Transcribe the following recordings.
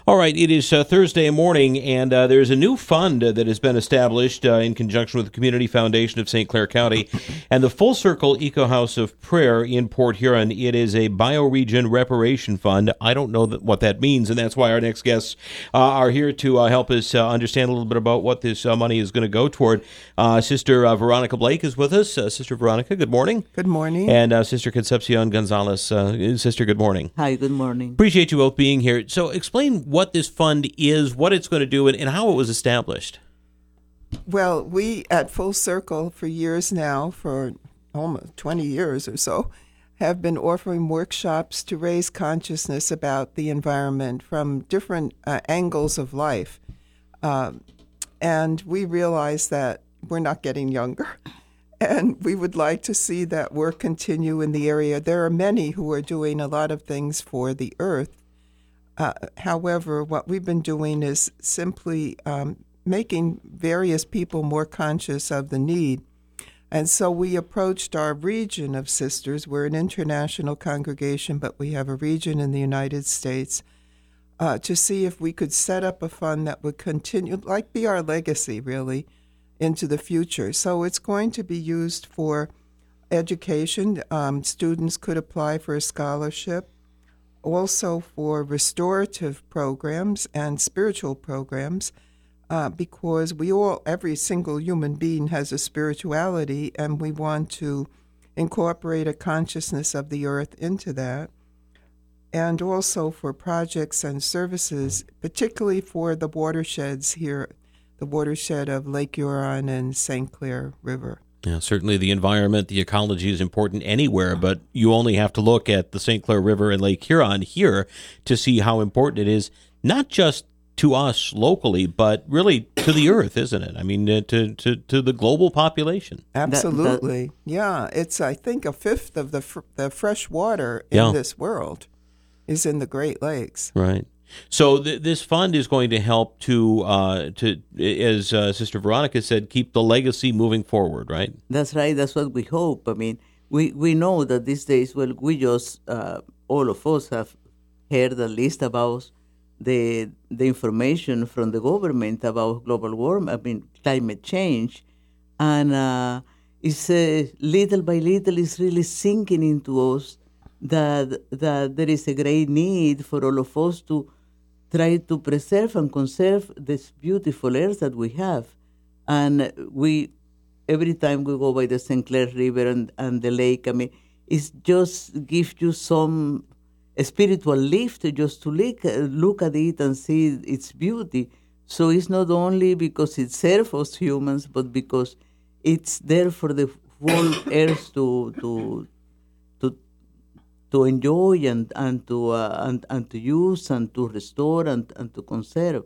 All right, it is Thursday morning, and there's a new fund that has been established in conjunction with the Community Foundation of St. Clair County and the Full Circle Eco House of Prayer in Port Huron. It is a bioregion reparation fund. I don't know what that means, and that's why our next guests are here to help us understand a little bit about what this money is going to go toward. Sister Veronica Blake is with us. Sister Veronica, good morning. Good morning. And Sister Concepcion Gonzalez. Sister, good morning. Hi, good morning. Appreciate you both being here. So explain what this fund is, what it's going to do, and how it was established. Well, we at Full Circle for years now, for almost 20 years or so, have been offering workshops to raise consciousness about the environment from different angles of life. And we realize that we're not getting younger. And we would like to see that work continue in the area. There are many who are doing a lot of things for the earth. However, what we've been doing is simply making various people more conscious of the need. And so we approached our region of sisters. We're an international congregation, but we have a region in the United States to see if we could set up a fund that would continue, like be our legacy, really, into the future. So it's going to be used for education. Students could apply for a scholarship. Also for restorative programs and spiritual programs, because every single human being has a spirituality, and we want to incorporate a consciousness of the earth into that. And also for projects and services, particularly for the watersheds here, the watershed of Lake Huron and St. Clair River. Yeah, certainly the environment, the ecology is important anywhere, but you only have to look at the St. Clair River and Lake Huron here to see how important it is, not just to us locally, but really to the earth, isn't it? I mean, to the global population. Absolutely. Yeah, it's, I think, a fifth of the fresh water in this world is in the Great Lakes. Right. So this fund is going to help to as Sister Veronica said, keep the legacy moving forward, right? That's right. That's what we hope. I mean, we know that these days, well, we just, all of us have heard at least about the information from the government about global warming, I mean, climate change. And it's little by little, it's really sinking into us that there is a great need for all of us to try to preserve and conserve this beautiful earth that we have. And every time we go by the St. Clair River and the lake, I mean, it just gives you some spiritual lift just to look at it and see its beauty. So it's not only because it serves us humans, but because it's there for the whole earth to enjoy and to use and to restore and to conserve.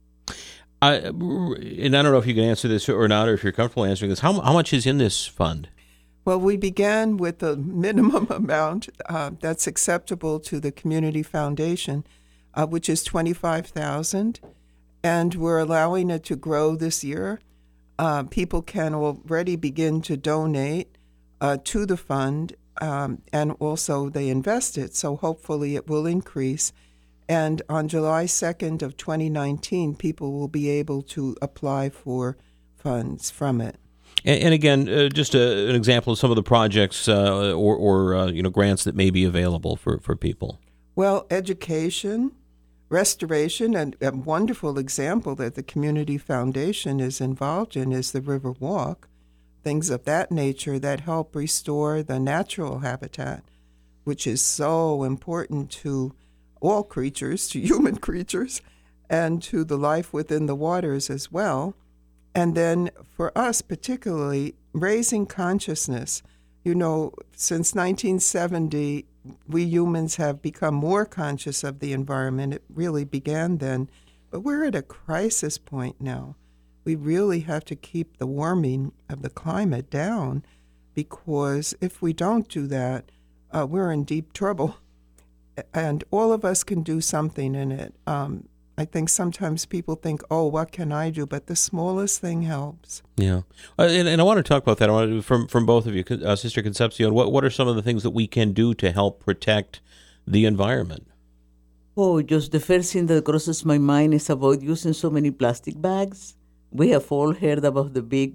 And I don't know if you can answer this or not, or if you're comfortable answering this. How much is in this fund? Well, we began with a minimum amount that's acceptable to the Community Foundation, which is $25,000, and we're allowing it to grow this year. People can already begin to donate to the fund. And also they invest it, so hopefully it will increase. And on July 2nd of 2019, people will be able to apply for funds from it. And again, just an example of some of the projects or grants that may be available for people. Well, education, restoration, and a wonderful example that the Community Foundation is involved in is the River Walk. Things of that nature that help restore the natural habitat, which is so important to all creatures, to human creatures, and to the life within the waters as well. And then for us particularly, raising consciousness. You know, since 1970, we humans have become more conscious of the environment. It really began then. But we're at a crisis point now. We really have to keep the warming of the climate down, because if we don't do that, we're in deep trouble. And all of us can do something in it. I think sometimes people think, oh, what can I do? But the smallest thing helps. Yeah. And I want to talk about that. I want to, from both of you, Sister Concepcion, what are some of the things that we can do to help protect the environment? Oh, just the first thing that crosses my mind is about using so many plastic bags. We have all heard about the big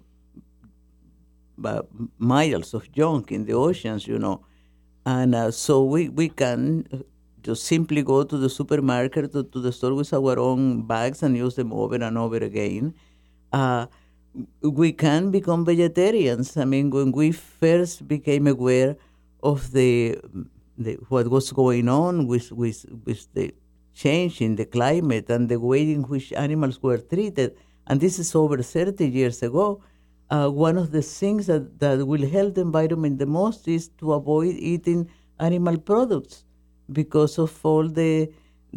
miles of junk in the oceans, and so we can just simply go to the supermarket, to the store with our own bags and use them over and over again. We can become vegetarians. I mean, when we first became aware of the what was going on with the change in the climate and the way in which animals were treated, and this is over 30 years ago, one of the things that will help the environment the most is to avoid eating animal products because of all the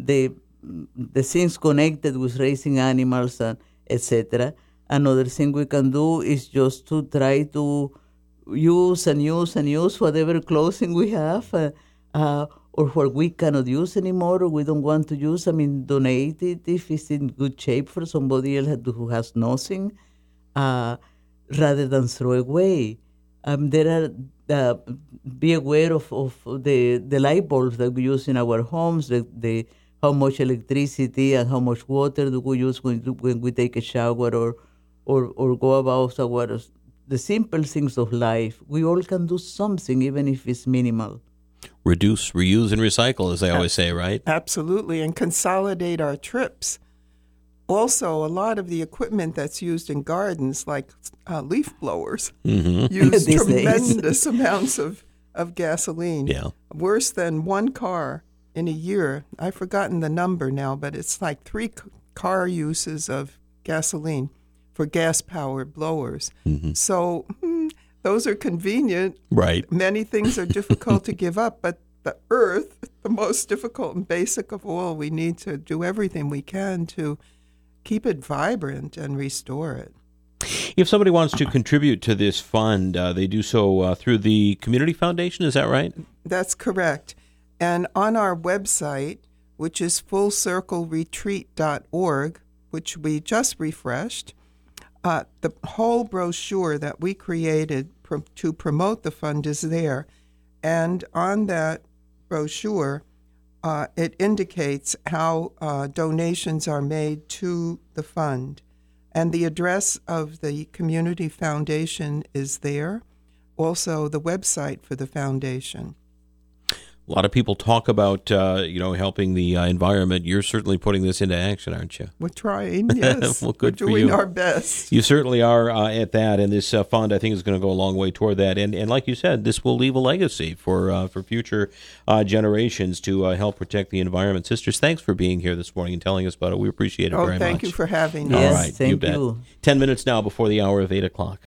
things connected with raising animals and etc. Another thing we can do is just to try to use whatever clothing we have, or what we cannot use anymore or we don't want to use. I mean, donate it if it's in good shape for somebody else who has nothing, rather than throw away. There are be aware of the light bulbs that we use in our homes, the how much electricity and how much water do we use when we take a shower or go about the simple things of life. We all can do something, even if it's minimal. Reduce, reuse, and recycle, as they always say, right? Absolutely, and consolidate our trips. Also, a lot of the equipment that's used in gardens, like leaf blowers, use tremendous amounts of gasoline. Yeah. Worse than one car in a year. I've forgotten the number now, but it's like 3 car uses of gasoline for gas-powered blowers. So those are convenient. Right. Many things are difficult to give up, but the earth, the most difficult and basic of all, we need to do everything we can to keep it vibrant and restore it. If somebody wants to contribute to this fund, they do so through the Community Foundation, is that right? That's correct. And on our website, which is fullcircleretreat.org, which we just refreshed, the whole brochure that we created to promote the fund is there. And on that brochure, it indicates how donations are made to the fund. And the address of the Community Foundation is there. Also, the website for the foundation. A lot of people talk about, helping the environment. You're certainly putting this into action, aren't you? We're trying, yes. Well, good We're doing our best. You certainly are at that, and this fund, I think, is going to go a long way toward that. And like you said, this will leave a legacy for future generations to help protect the environment. Sisters, thanks for being here this morning and telling us about it. We appreciate it very much. Thank you for having us. us. All right, Thank you bet. you. 10 minutes now before the hour of 8 o'clock.